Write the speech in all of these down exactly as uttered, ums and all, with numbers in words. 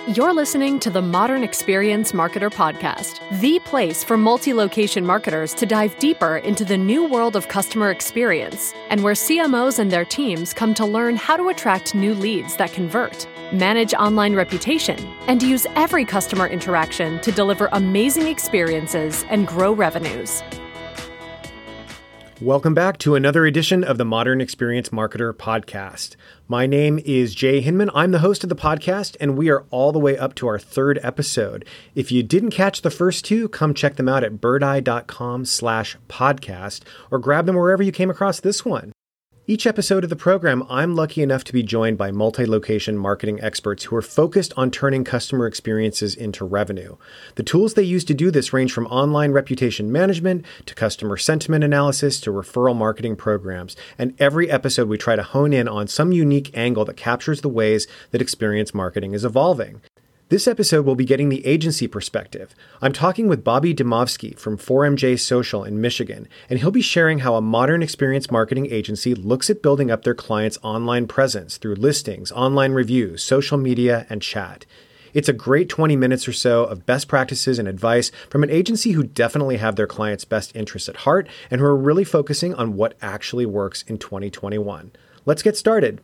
You're listening to the Modern Experience Marketer Podcast, the place for multi-location marketers to dive deeper into the new world of customer experience, and where C M Os and their teams come to learn how to attract new leads that convert, manage online reputation, and use every customer interaction to deliver amazing experiences and grow revenues. Welcome back to another edition of the Modern Experience Marketer Podcast. My name is Jay Hinman. I'm the host of the podcast, and we are all the way up to our third episode. If you didn't catch the first two, come check them out at birdeye.com slash podcast, or grab them wherever you came across this one. Each episode of the program, I'm lucky enough to be joined by multi-location marketing experts who are focused on turning customer experiences into revenue. The tools they use to do this range from online reputation management to customer sentiment analysis to referral marketing programs. And every episode, we try to hone in on some unique angle that captures the ways that experience marketing is evolving. This episode will be getting the agency perspective. I'm talking with Bobby Dymovsky from four M J Social in Michigan, and he'll be sharing how a modern experience marketing agency looks at building up their clients' online presence through listings, online reviews, social media, and chat. It's a great twenty minutes or so of best practices and advice from an agency who definitely have their clients' best interests at heart and who are really focusing on what actually works in twenty twenty-one. Let's get started.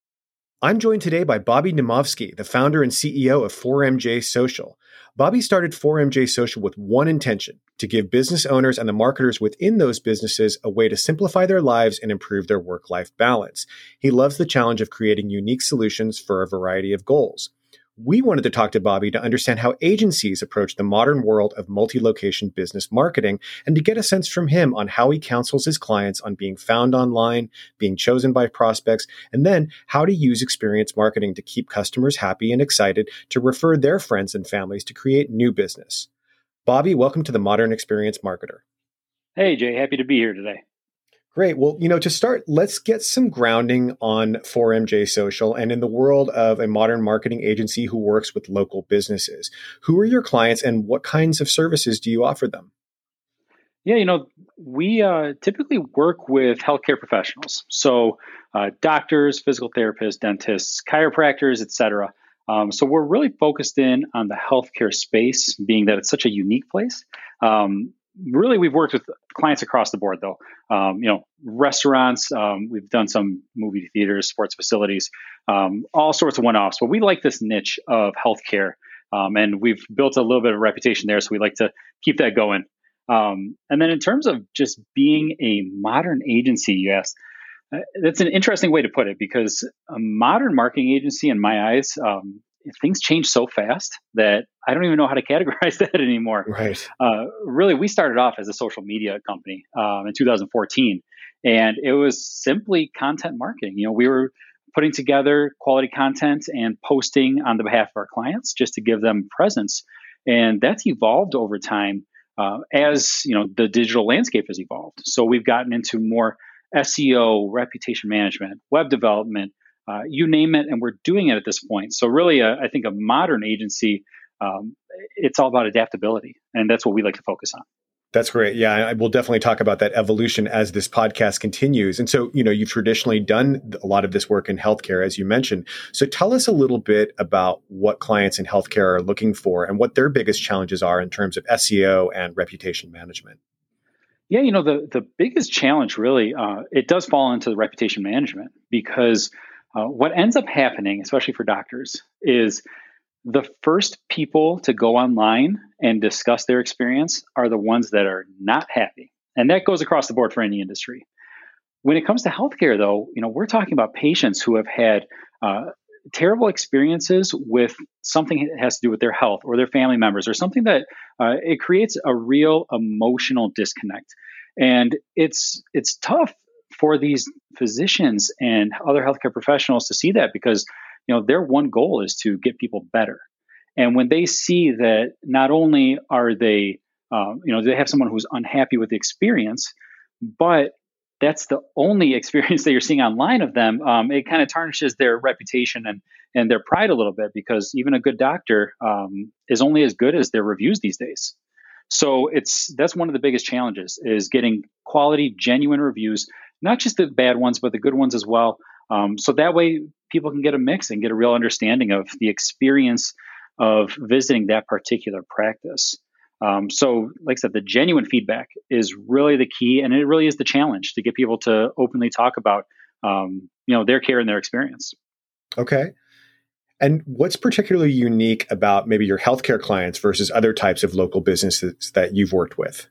I'm joined today by Bobby Dymovsky, the founder and C E O of four M J Social. Bobby started four M J Social with one intention: to give business owners and the marketers within those businesses a way to simplify their lives and improve their work-life balance. He loves the challenge of creating unique solutions for a variety of goals. We wanted to talk to Bobby to understand how agencies approach the modern world of multi-location business marketing and to get a sense from him on how he counsels his clients on being found online, being chosen by prospects, and then how to use experience marketing to keep customers happy and excited to refer their friends and families to create new business. Bobby, welcome to the Modern Experience Marketer. Hey, Jay, happy to be here today. Great. Well, you know, to start, let's get some grounding on four M J Social and in the world of a modern marketing agency who works with local businesses. Who are your clients and what kinds of services do you offer them? Yeah, you know, we uh, typically work with healthcare professionals. So uh, doctors, physical therapists, dentists, chiropractors, et cetera. Um, so we're really focused in on the healthcare space, being that it's such a unique place. Um, Really, we've worked with clients across the board, though. Um, you know, restaurants. Um, we've done some movie theaters, sports facilities, um, all sorts of one-offs. But we like this niche of healthcare, um, and we've built a little bit of reputation there. So we like to keep that going. Um, and then in terms of just being a modern agency, you asked, uh, that's an interesting way to put it, because a modern marketing agency, in my eyes, um, things change so fast that I don't even know how to categorize that anymore. Right. Uh, really, we started off as a social media company um, in two thousand fourteen, and it was simply content marketing. You know, we were putting together quality content and posting on the behalf of our clients just to give them presence, and that's evolved over time uh, as you know the digital landscape has evolved. So we've gotten into more S E O, reputation management, web development. Uh, you name it, and we're doing it at this point. So really, uh, I think a modern agency, um, it's all about adaptability, and that's what we like to focus on. That's great. Yeah, I will definitely talk about that evolution as this podcast continues. And so, you know, you've traditionally done a lot of this work in healthcare, as you mentioned. So tell us a little bit about what clients in healthcare are looking for and what their biggest challenges are in terms of S E O and reputation management. Yeah, you know, the, the biggest challenge really, uh, it does fall into the reputation management, because Uh, what ends up happening, especially for doctors, is the first people to go online and discuss their experience are the ones that are not happy. And that goes across the board for any industry. When it comes to healthcare, though, you know, we're talking about patients who have had uh, terrible experiences with something that has to do with their health or their family members or something that uh, it creates a real emotional disconnect. And it's it's tough for these physicians and other healthcare professionals to see that, because you know their one goal is to get people better. And when they see that not only are they, um, you know, they have someone who's unhappy with the experience, but that's the only experience that you're seeing online of them, um, it kind of tarnishes their reputation and and their pride a little bit, because even a good doctor um, is only as good as their reviews these days. So it's that's one of the biggest challenges, is getting quality, genuine reviews, not just the bad ones, but the good ones as well. Um, so that way people can get a mix and get a real understanding of the experience of visiting that particular practice. Um, so, like I said, the genuine feedback is really the key, and it really is the challenge to get people to openly talk about, um, you know, their care and their experience. Okay. And what's particularly unique about maybe your healthcare clients versus other types of local businesses that you've worked with?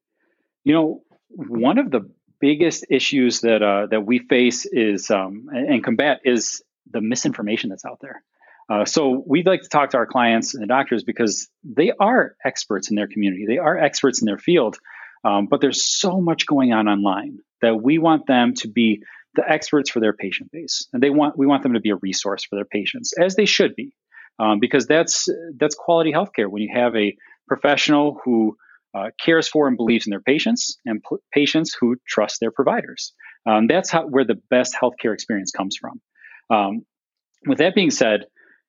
You know, one of the biggest issues that uh, that we face is um, and combat is the misinformation that's out there. Uh, so we'd like to talk to our clients and the doctors because they are experts in their community. They are experts in their field, um, but there's so much going on online that we want them to be the experts for their patient base, and they want we want them to be a resource for their patients, as they should be, um, because that's that's quality healthcare when you have a professional who uh, cares for and believes in their patients, and p- patients who trust their providers. Um, that's how where the best healthcare experience comes from. Um, with that being said,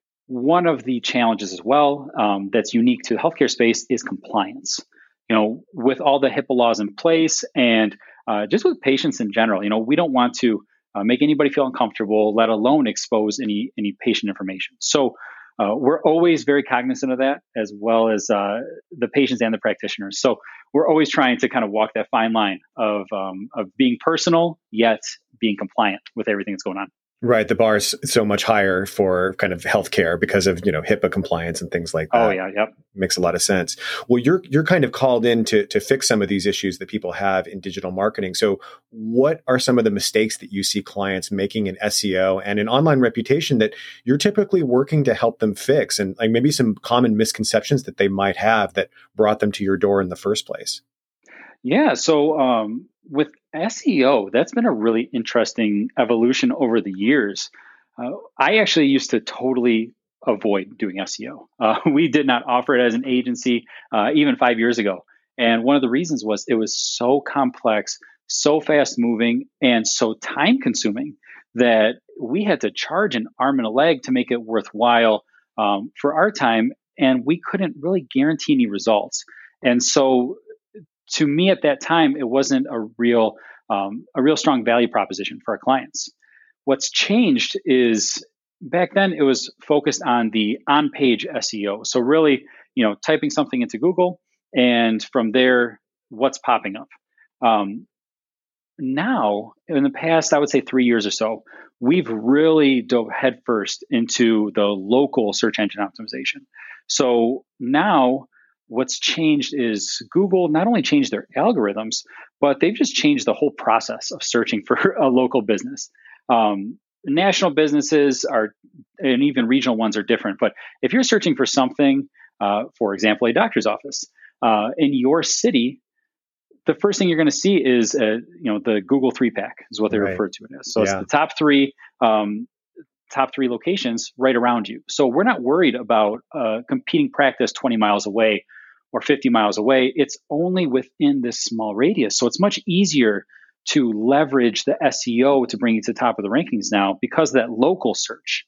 one of the challenges as well um, that's unique to the healthcare space is compliance. You know, with all the HIPAA laws in place and uh, just with patients in general, you know, we don't want to uh, make anybody feel uncomfortable, let alone expose any any patient information. So uh, we're always very cognizant of that, as well as uh, the patients and the practitioners. So we're always trying to kind of walk that fine line of um, of being personal yet being compliant with everything that's going on. Right. The bar is so much higher for kind of healthcare because of, you know, HIPAA compliance and things like that. Oh, yeah. Yep. Makes a lot of sense. Well, you're you're kind of called in to, to fix some of these issues that people have in digital marketing. So what are some of the mistakes that you see clients making in S E O and in online reputation that you're typically working to help them fix? And like maybe some common misconceptions that they might have that brought them to your door in the first place? Yeah. So um, with S E O, that's been a really interesting evolution over the years. Uh, I actually used to totally avoid doing S E O. Uh, we did not offer it as an agency uh, even five years ago. And one of the reasons was it was so complex, so fast moving, and so time consuming that we had to charge an arm and a leg to make it worthwhile um, for our time. And we couldn't really guarantee any results. And so to me at that time, it wasn't a real um, a real strong value proposition for our clients. What's changed is back then it was focused on the on-page S E O. So really, you know, typing something into Google and from there, what's popping up. Um, now, in the past, I would say three years or so, we've really dove headfirst into the local search engine optimization. So now what's changed is Google not only changed their algorithms, but they've just changed the whole process of searching for a local business. Um, national businesses are, and even regional ones are different. But if you're searching for something, uh, for example, a doctor's office uh, in your city, the first thing you're going to see is, uh, you know, the Google three pack is what they Right. refer to it as. So Yeah. it's the top three, um, top three locations right around you. So we're not worried about uh, competing practice twenty miles away or fifty miles away. It's only within this small radius. So it's much easier to leverage the S E O to bring you to the top of the rankings now because of that local search.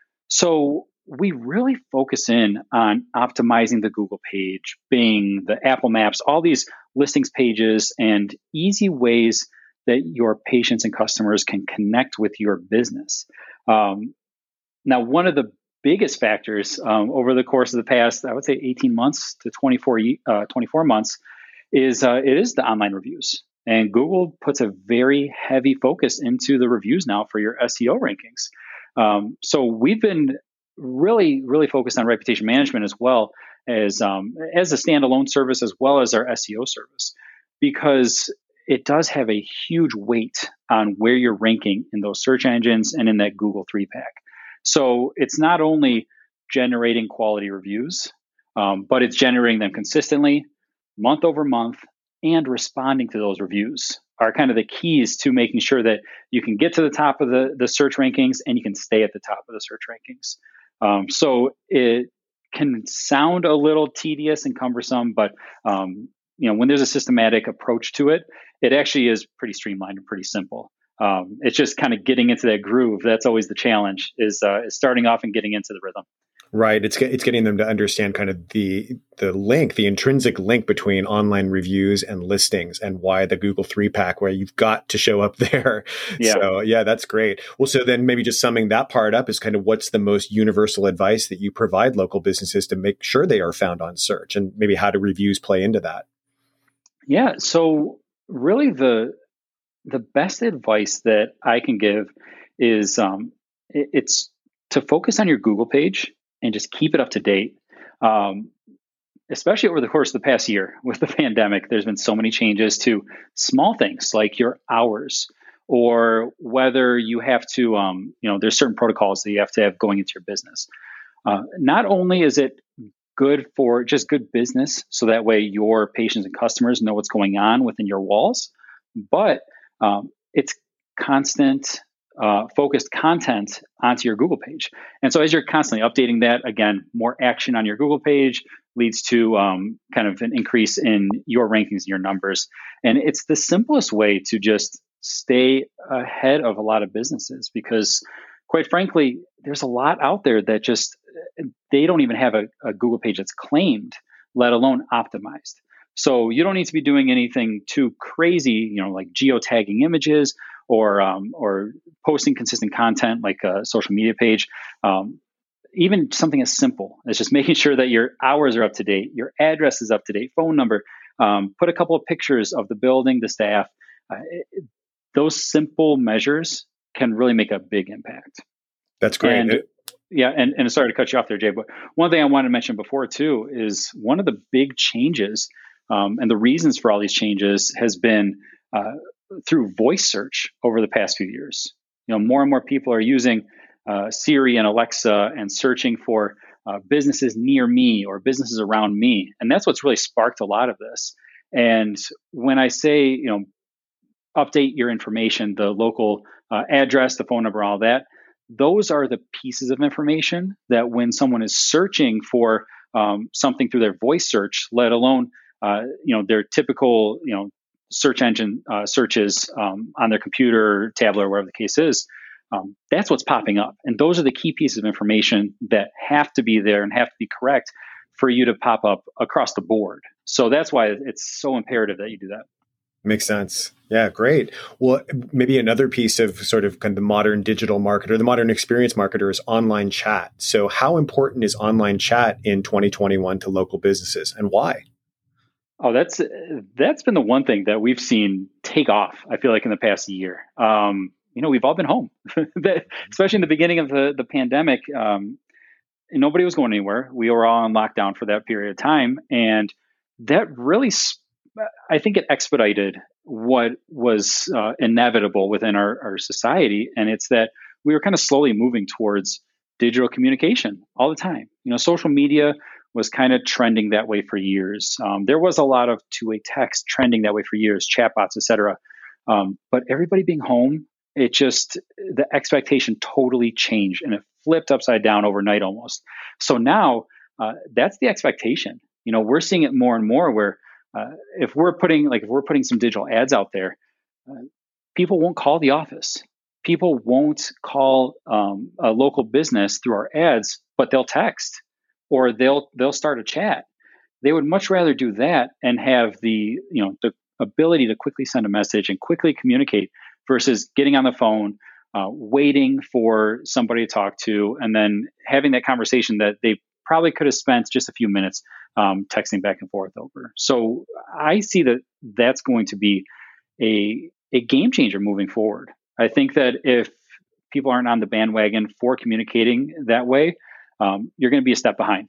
So we really focus in on optimizing the Google page, Bing, the Apple Maps, all these listings pages, and easy ways that your patients and customers can connect with your business. Um, now, one of the biggest factors um, over the course of the past, I would say eighteen months to twenty-four, uh, twenty-four months, is uh, it is the online reviews. And Google puts a very heavy focus into the reviews now for your S E O rankings. Um, so we've been really, really focused on reputation management as well as um, as a standalone service, as well as our S E O service, because it does have a huge weight on where you're ranking in those search engines and in that Google three pack. So it's not only generating quality reviews, um, but it's generating them consistently, month over month, and responding to those reviews are kind of the keys to making sure that you can get to the top of the, the search rankings and you can stay at the top of the search rankings. Um, so it can sound a little tedious and cumbersome, but um, you know, when there's a systematic approach to it, it actually is pretty streamlined and pretty simple. Um, it's just kind of getting into that groove. That's always the challenge is, uh, is starting off and getting into the rhythm. Right. It's it's getting them to understand kind of the the link, the intrinsic link between online reviews and listings, and why the Google three pack, where you've got to show up there. Yeah. So yeah, that's great. Well, so then maybe just summing that part up is kind of what's the most universal advice that you provide local businesses to make sure they are found on search, and maybe how do reviews play into that? Yeah. So really the the best advice that I can give is um, it, it's to focus on your Google page and just keep it up to date. Um, especially over the course of the past year with the pandemic, there's been so many changes to small things like your hours, or whether you have to, um, you know, there's certain protocols that you have to have going into your business. Uh, not only is it good for just good business, so that way your patients and customers know what's going on within your walls, but um, it's constant uh, focused content onto your Google page. And so as you're constantly updating that, again, more action on your Google page leads to um, kind of an increase in your rankings and your numbers. And it's the simplest way to just stay ahead of a lot of businesses, because quite frankly, there's a lot out there that just, they don't even have a, a Google page that's claimed, let alone optimized. So you don't need to be doing anything too crazy, you know, like geotagging images or um, or posting consistent content like a social media page. Um, even something as simple as just making sure that your hours are up to date, your address is up to date, phone number, um, put a couple of pictures of the building, the staff. Uh, it, those simple measures can really make a big impact. That's great. And, it- yeah, and, and sorry to cut you off there, Jay, but one thing I wanted to mention before too is one of the big changes um, and the reasons for all these changes has been uh, through voice search over the past few years. You know, more and more people are using uh, Siri and Alexa and searching for uh, businesses near me or businesses around me, and that's what's really sparked a lot of this. And when I say, you know, update your information, the local uh, address, the phone number, all that, those are the pieces of information that when someone is searching for um, something through their voice search, let alone uh, you know, their typical, you know, search engine uh, searches um, on their computer, tablet, or whatever the case is, um, that's what's popping up. And those are the key pieces of information that have to be there and have to be correct for you to pop up across the board. So that's why it's so imperative that you do that. Makes sense. Yeah, great. Well, maybe another piece of sort of kind of the modern digital marketer, the modern experience marketer, is online chat. So how important is online chat in twenty twenty-one to local businesses, and why? Oh, that's that's been the one thing that we've seen take off, I feel like, in the past year. Um, you know, we've all been home, especially in the beginning of the, the pandemic. Um, and nobody was going anywhere. We were all on lockdown for that period of time. And that really, I think it expedited what was uh, inevitable within our, our society. And it's that we were kind of slowly moving towards digital communication all the time. You know, social media was kind of trending that way for years. Um, there was a lot of two-way text trending that way for years, chatbots, et cetera. Um, but everybody being home, it just, the expectation totally changed and it flipped upside down overnight almost. So now uh, that's the expectation. You know, we're seeing it more and more where uh, if we're putting, like if we're putting some digital ads out there, uh, people won't call the office. People won't call um, a local business through our ads, but they'll text. Or they'll they'll start a chat. They would much rather do that and have the you know the ability to quickly send a message and quickly communicate versus getting on the phone, uh, waiting for somebody to talk to, and then having that conversation that they probably could have spent just a few minutes um, texting back and forth over. So I see that that's going to be a a game changer moving forward. I think that if people aren't on the bandwagon for communicating that way, Um, you're going to be a step behind.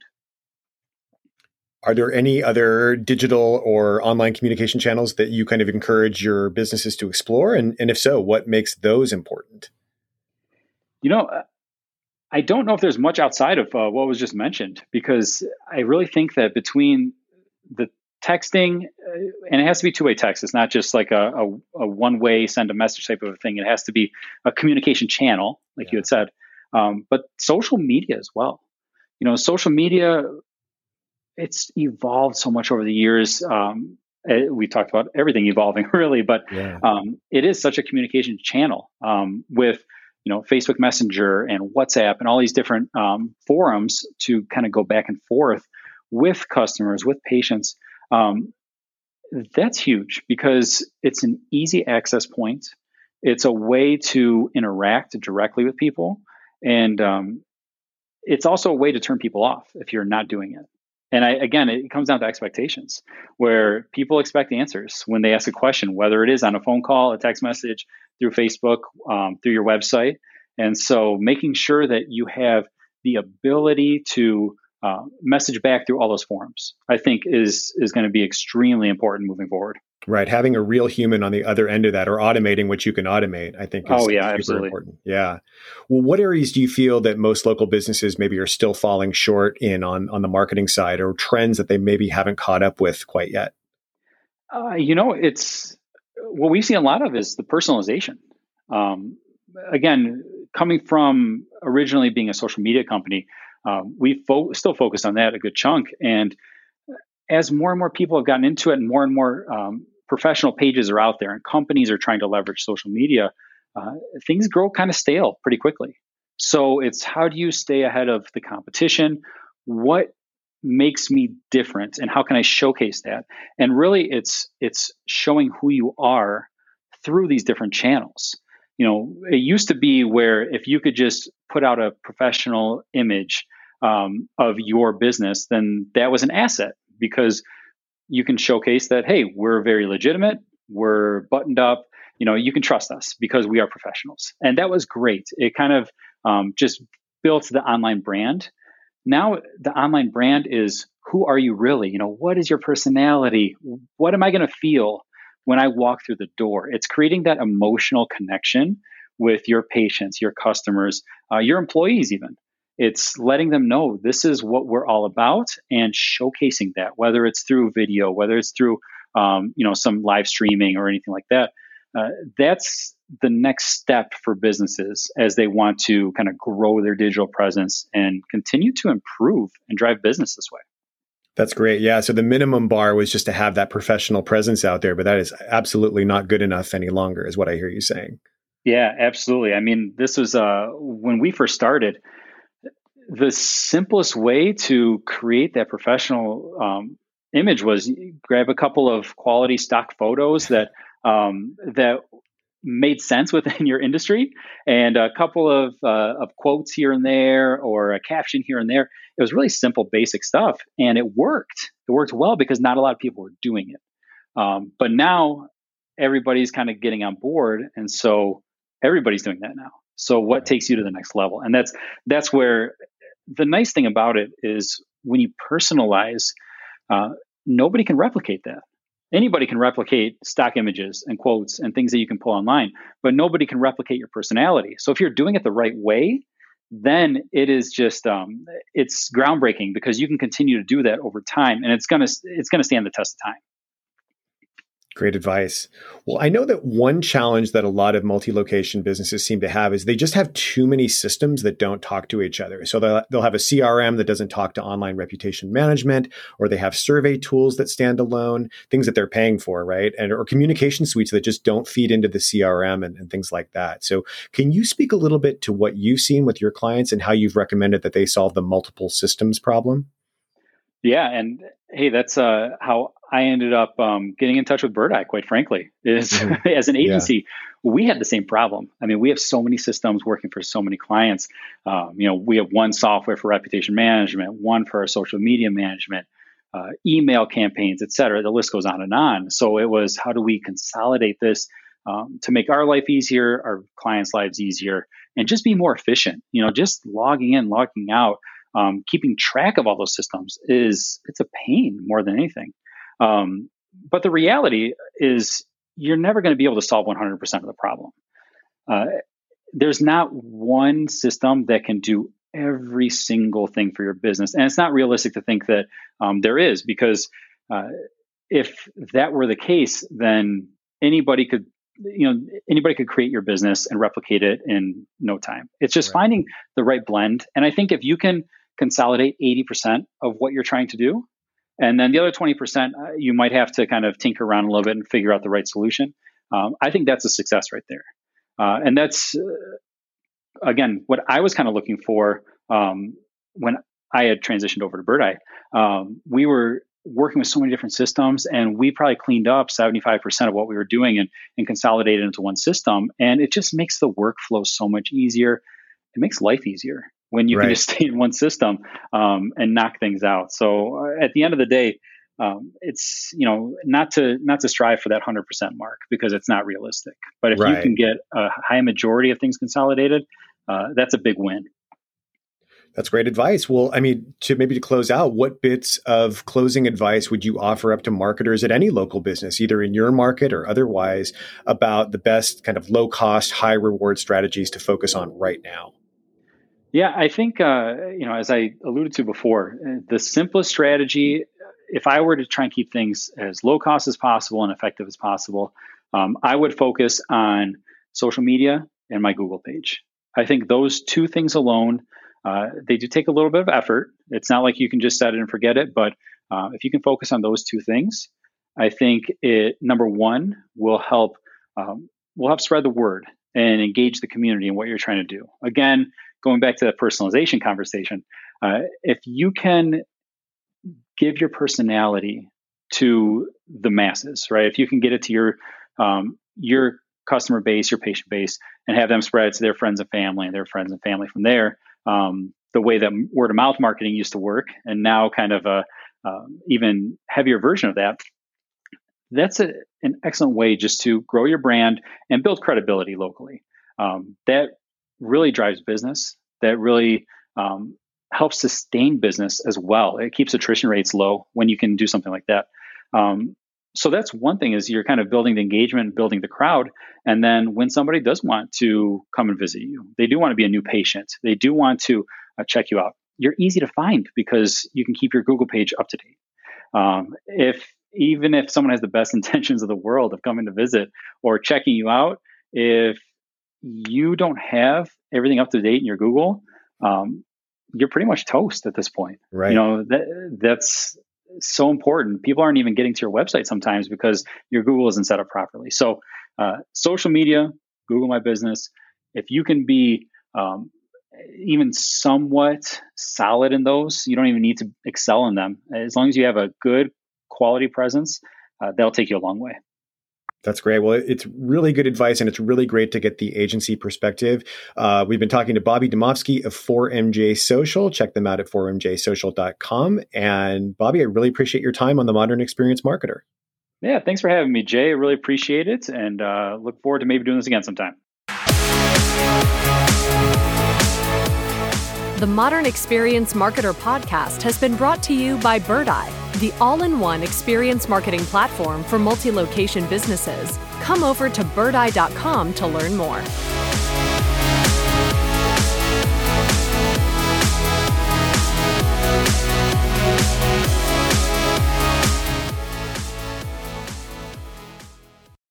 Are there any other digital or online communication channels that you kind of encourage your businesses to explore? And, and if so, what makes those important? You know, I don't know if there's much outside of uh, what was just mentioned, because I really think that between the texting, uh, and it has to be two-way text. It's not just like a, a, a one-way send a message type of a thing. It has to be a communication channel, like yeah. you had said, um, but social media as well. You know, social media, it's evolved so much over the years. Um, we talked about everything evolving really, but yeah. um, it is such a communication channel um, with you know, Facebook Messenger and WhatsApp and all these different um, forums to kind of go back and forth with customers, with patients. Um, that's huge because it's an easy access point. It's a way to interact directly with people. And um, it's also a way to turn people off if you're not doing it. And I, again, it comes down to expectations, where people expect answers when they ask a question, whether it is on a phone call, a text message, through Facebook, um, through your website. And so making sure that you have the ability to uh, message back through all those forums, I think is is going to be extremely important moving forward. Right. Having a real human on the other end of that, or automating what you can automate, I think is oh, yeah, super absolutely. important. Yeah. Well, what areas do you feel that most local businesses maybe are still falling short in on, on the marketing side, or trends that they maybe haven't caught up with quite yet? Uh, you know, it's what we've seen a lot of is the personalization. Um, again, coming from originally being a social media company, um, we fo- still focused on that a good chunk. And as more and more people have gotten into it, and more and more um, professional pages are out there, and companies are trying to leverage social media, uh, things grow kind of stale pretty quickly. So it's how do you stay ahead of the competition? What makes me different, and how can I showcase that? And really, it's it's showing who you are through these different channels. You know, it used to be where if you could just put out a professional image um, of your business, then that was an asset, because you can showcase that, hey, we're very legitimate, we're buttoned up, you know, you can trust us because we are professionals. And that was great. It kind of um, just built the online brand. Now the online brand is, who are you really? You know, what is your personality? What am I going to feel when I walk through the door? It's creating that emotional connection with your patients, your customers, uh, your employees even. It's letting them know this is what we're all about, and showcasing that, whether it's through video, whether it's through um, you know, some live streaming or anything like that. Uh, that's the next step for businesses as they want to kind of grow their digital presence and continue to improve and drive business this way. That's great. Yeah. So the minimum bar was just to have that professional presence out there, but that is absolutely not good enough any longer, is what I hear you saying. Yeah, absolutely. I mean, this was uh, when we first started, the simplest way to create that professional um, image was grab a couple of quality stock photos that um, that made sense within your industry, and a couple of uh, of quotes here and there, or a caption here and there. It was really simple, basic stuff, and it worked. It worked well because not a lot of people were doing it. Um, but now everybody's kind of getting on board, and so everybody's doing that now. So what takes you to the next level? And that's that's where the nice thing about it is, when you personalize, uh, nobody can replicate that. Anybody can replicate stock images and quotes and things that you can pull online, but nobody can replicate your personality. So if you're doing it the right way, then it is just um, it's groundbreaking, because you can continue to do that over time, and it's gonna it's gonna stand the test of time. Great advice. Well, I know that one challenge that a lot of multi-location businesses seem to have is they just have too many systems that don't talk to each other. So they'll, they'll have a C R M that doesn't talk to online reputation management, or they have survey tools that stand alone, things that they're paying for, right? And or communication suites that just don't feed into the C R M and, and things like that. So can you speak a little bit to what you've seen with your clients and how you've recommended that they solve the multiple systems problem? Yeah, and hey, that's uh, how I ended up um, getting in touch with Bird Eye, quite frankly, is mm-hmm. as an agency, yeah. we had the same problem. I mean, we have so many systems working for so many clients. Um, you know, we have one software for reputation management, one for our social media management, uh, email campaigns, et cetera. The list goes on and on. So it was, how do we consolidate this um, to make our life easier, our clients' lives easier, and just be more efficient? You know, just logging in, logging out, um, keeping track of all those systems is, it's a pain more than anything. Um, but the reality is, you're never going to be able to solve one hundred percent of the problem. Uh, there's not one system that can do every single thing for your business. And it's not realistic to think that um, there is, because uh, if that were the case, then anybody could, you know, anybody could create your business and replicate it in no time. It's just right. finding the right blend. And I think if you can consolidate eighty percent of what you're trying to do, and then the other twenty percent, uh, you might have to kind of tinker around a little bit and figure out the right solution. Um, I think that's a success right there. Uh, and that's uh, again, what I was kind of looking for um, when I had transitioned over to Birdeye, um, we were working with so many different systems, and we probably cleaned up seventy-five percent of what we were doing and, and consolidated into one system. And it just makes the workflow so much easier. It makes life easier when you right. can just stay in one system um, and knock things out. So uh, at the end of the day, um, it's, you know, not to not to strive for that one hundred percent mark, because it's not realistic. But if right. you can get a high majority of things consolidated, uh, that's a big win. That's great advice. Well, I mean, to maybe to close out, what bits of closing advice would you offer up to marketers at any local business, either in your market or otherwise, about the best kind of low cost, high reward strategies to focus on right now? Yeah, I think, uh, you know, as I alluded to before, the simplest strategy, if I were to try and keep things as low cost as possible and effective as possible, um, I would focus on social media and my Google page. I think those two things alone, Uh, they do take a little bit of effort. It's not like you can just set it and forget it, but uh, if you can focus on those two things, I think it, number one, will help um, will help spread the word and engage the community in what you're trying to do. Again, going back to that personalization conversation, uh, if you can give your personality to the masses, right? If you can get it to your um, your customer base, your patient base, and have them spread it to their friends and family and their friends and family from there. Um, the way that word of mouth marketing used to work, and now kind of a uh, even heavier version of that. That's a, an excellent way just to grow your brand and build credibility locally. Um, that really drives business. That really um, helps sustain business as well. It keeps attrition rates low when you can do something like that. Um, So that's one thing, is you're kind of building the engagement, building the crowd. And then when somebody does want to come and visit you, they do want to be a new patient, they do want to uh, check you out, you're easy to find because you can keep your Google page up to date. Um, if even if someone has the best intentions of the world of coming to visit or checking you out, if you don't have everything up to date in your Google, um, you're pretty much toast at this point. Right. You know, that, that's so important. People aren't even getting to your website sometimes because your Google isn't set up properly. So uh, social media, Google My Business, if you can be um, even somewhat solid in those, you don't even need to excel in them. As long as you have a good quality presence, uh, they'll take you a long way. That's great. Well, it's really good advice, and it's really great to get the agency perspective. Uh, we've been talking to Bobby Domovsky of four M J Social. Check them out at four m j social dot com. And Bobby, I really appreciate your time on the Modern Experience Marketer. Yeah, thanks for having me, Jay. I really appreciate it, and uh, look forward to maybe doing this again sometime. The Modern Experience Marketer podcast has been brought to you by Birdeye, the all-in-one experience marketing platform for multi-location businesses. Come over to birdeye dot com to learn more.